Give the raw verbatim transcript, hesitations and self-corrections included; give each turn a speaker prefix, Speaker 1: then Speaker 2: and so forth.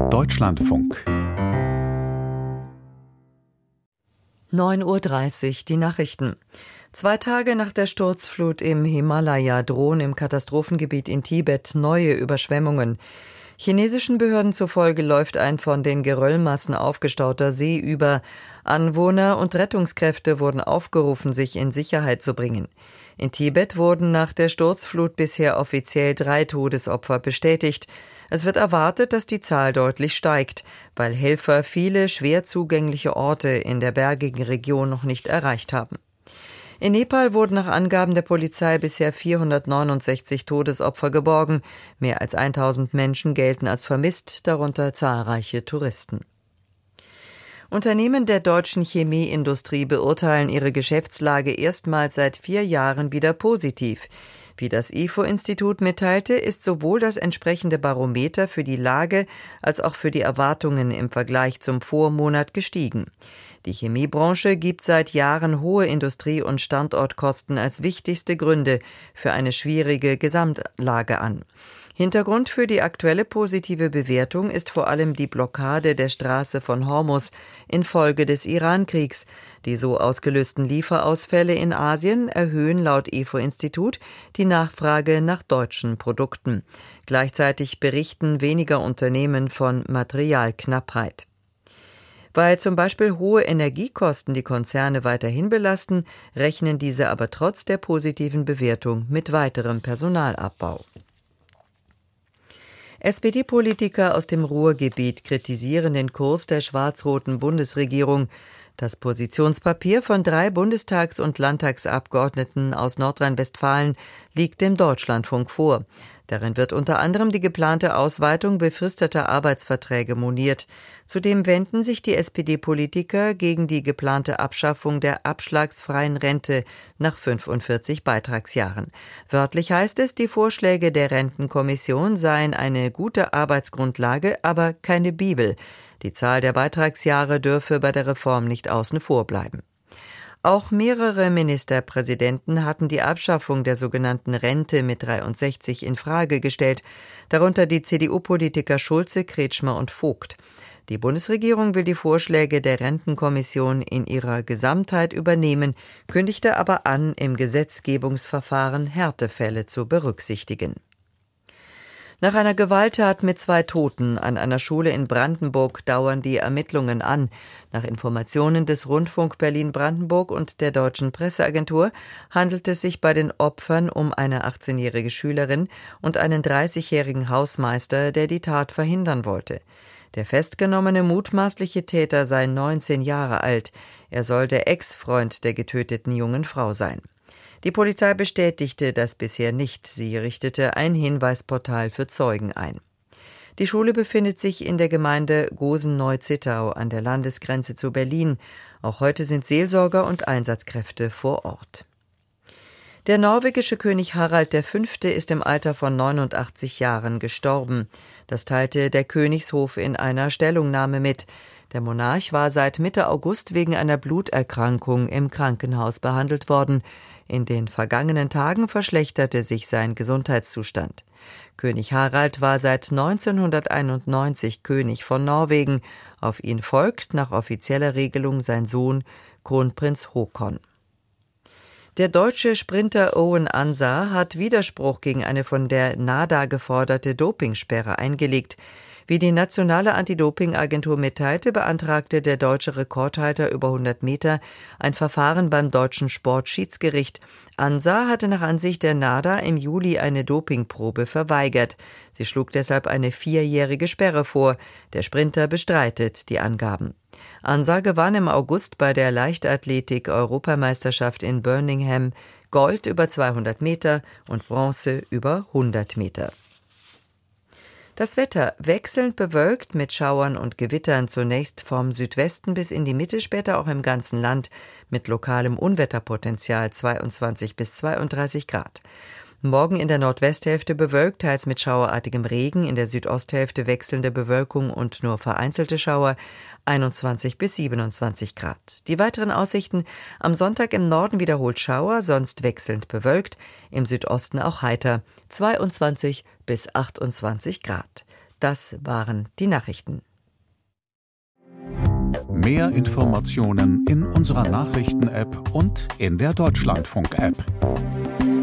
Speaker 1: Deutschlandfunk.
Speaker 2: neun Uhr dreißig, die Nachrichten. Zwei Tage nach der Sturzflut im Himalaya drohen im Katastrophengebiet in Tibet neue Überschwemmungen. Chinesischen Behörden zufolge läuft ein von den Geröllmassen aufgestauter See über. Anwohner und Rettungskräfte wurden aufgerufen, sich in Sicherheit zu bringen. In Tibet wurden nach der Sturzflut bisher offiziell drei Todesopfer bestätigt. Es wird erwartet, dass die Zahl deutlich steigt, weil Helfer viele schwer zugängliche Orte in der bergigen Region noch nicht erreicht haben. In Nepal wurden nach Angaben der Polizei bisher vierhundertneunundsechzig Todesopfer geborgen. Mehr als tausend Menschen gelten als vermisst, darunter zahlreiche Touristen. Unternehmen der deutschen Chemieindustrie beurteilen ihre Geschäftslage erstmals seit vier Jahren wieder positiv. Wie das I F O-Institut mitteilte, ist sowohl das entsprechende Barometer für die Lage als auch für die Erwartungen im Vergleich zum Vormonat gestiegen. Die Chemiebranche gibt seit Jahren hohe Industrie- und Standortkosten als wichtigste Gründe für eine schwierige Gesamtlage an. Hintergrund für die aktuelle positive Bewertung ist vor allem die Blockade der Straße von Hormuz infolge des Iran-Kriegs. Die so ausgelösten Lieferausfälle in Asien erhöhen laut I F O-Institut die Nachfrage nach deutschen Produkten. Gleichzeitig berichten weniger Unternehmen von Materialknappheit. Weil zum Beispiel hohe Energiekosten die Konzerne weiterhin belasten, rechnen diese aber trotz der positiven Bewertung mit weiterem Personalabbau. S P D-Politiker aus dem Ruhrgebiet kritisieren den Kurs der schwarz-roten Bundesregierung. Das Positionspapier von drei Bundestags- und Landtagsabgeordneten aus Nordrhein-Westfalen liegt dem Deutschlandfunk vor. Darin wird unter anderem die geplante Ausweitung befristeter Arbeitsverträge moniert. Zudem wenden sich die S P D-Politiker gegen die geplante Abschaffung der abschlagsfreien Rente nach fünfundvierzig Beitragsjahren. Wörtlich heißt es, die Vorschläge der Rentenkommission seien eine gute Arbeitsgrundlage, aber keine Bibel. Die Zahl der Beitragsjahre dürfe bei der Reform nicht außen vor bleiben. Auch mehrere Ministerpräsidenten hatten die Abschaffung der sogenannten Rente mit dreiundsechzig in Frage gestellt, darunter die C D U-Politiker Schulze, Kretschmer und Vogt. Die Bundesregierung will die Vorschläge der Rentenkommission in ihrer Gesamtheit übernehmen, kündigte aber an, im Gesetzgebungsverfahren Härtefälle zu berücksichtigen. Nach einer Gewalttat mit zwei Toten an einer Schule in Brandenburg dauern die Ermittlungen an. Nach Informationen des Rundfunk Berlin-Brandenburg und der Deutschen Presseagentur handelt es sich bei den Opfern um eine achtzehnjährige Schülerin und einen dreißigjährigen Hausmeister, der die Tat verhindern wollte. Der festgenommene mutmaßliche Täter sei neunzehn Jahre alt. Er soll der Ex-Freund der getöteten jungen Frau sein. Die Polizei bestätigte das bisher nicht. Sie richtete ein Hinweisportal für Zeugen ein. Die Schule befindet sich in der Gemeinde Gosen-Neu-Zittau an der Landesgrenze zu Berlin. Auch heute sind Seelsorger und Einsatzkräfte vor Ort. Der norwegische König Harald der Fünfte ist im Alter von neunundachtzig Jahren gestorben. Das teilte der Königshof in einer Stellungnahme mit. Der Monarch war seit Mitte August wegen einer Bluterkrankung im Krankenhaus behandelt worden. In den vergangenen Tagen verschlechterte sich sein Gesundheitszustand. König Harald war seit neunzehnhunderteinundneunzig König von Norwegen. Auf ihn folgt nach offizieller Regelung sein Sohn Kronprinz Haakon. Der deutsche Sprinter Owen Ansah hat Widerspruch gegen eine von der NADA geforderte Dopingsperre eingelegt. Wie die nationale Anti-Doping-Agentur mitteilte, beantragte der deutsche Rekordhalter über hundert Meter ein Verfahren beim deutschen Sportschiedsgericht. Ansah hatte nach Ansicht der NADA im Juli eine Dopingprobe verweigert. Sie schlug deshalb eine vierjährige Sperre vor. Der Sprinter bestreitet die Angaben. Ansah gewann im August bei der Leichtathletik-Europameisterschaft in Birmingham Gold über zweihundert Meter und Bronze über hundert Meter. Das Wetter wechselnd bewölkt mit Schauern und Gewittern, zunächst vom Südwesten bis in die Mitte, später auch im ganzen Land mit lokalem Unwetterpotenzial zweiundzwanzig bis zweiunddreißig Grad. Morgen in der Nordwesthälfte bewölkt, teils mit schauerartigem Regen, in der Südosthälfte wechselnde Bewölkung und nur vereinzelte Schauer, einundzwanzig bis siebenundzwanzig Grad. Die weiteren Aussichten: am Sonntag im Norden wiederholt Schauer, sonst wechselnd bewölkt, im Südosten auch heiter, zweiundzwanzig bis achtundzwanzig Grad. Das waren die Nachrichten.
Speaker 1: Mehr Informationen in unserer Nachrichten-App und in der Deutschlandfunk-App.